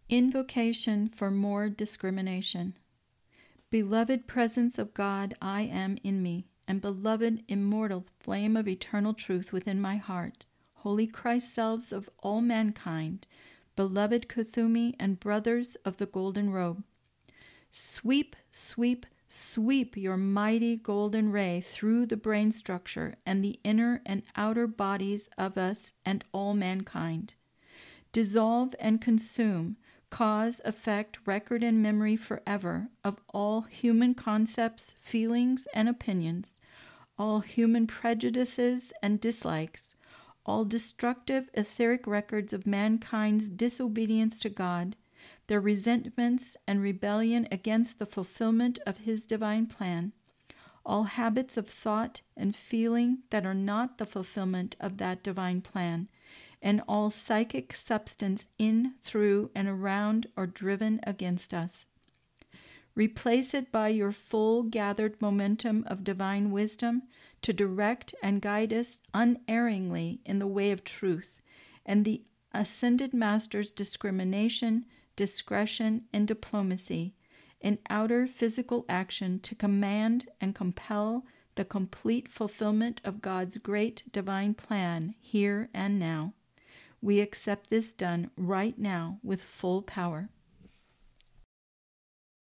Invocation for more discrimination. Beloved presence of God, I am in me, and beloved immortal flame of eternal truth within my heart, holy Christ selves of all mankind, beloved Kuthumi and brothers of the golden robe. Sweep, sweep, sweep your mighty golden ray through the brain structure and the inner and outer bodies of us and all mankind. Dissolve and consume, cause, effect, record, and memory forever of all human concepts, feelings, and opinions, all human prejudices and dislikes, all destructive etheric records of mankind's disobedience to God, their resentments and rebellion against the fulfillment of His divine plan, all habits of thought and feeling that are not the fulfillment of that divine plan, and all psychic substance in, through, and around or driven against us. Replace it by your full gathered momentum of divine wisdom to direct and guide us unerringly in the way of truth, and the ascended Master's discrimination, discretion, and diplomacy in outer physical action to command and compel the complete fulfillment of God's great divine plan here and now. We accept this done right now with full power.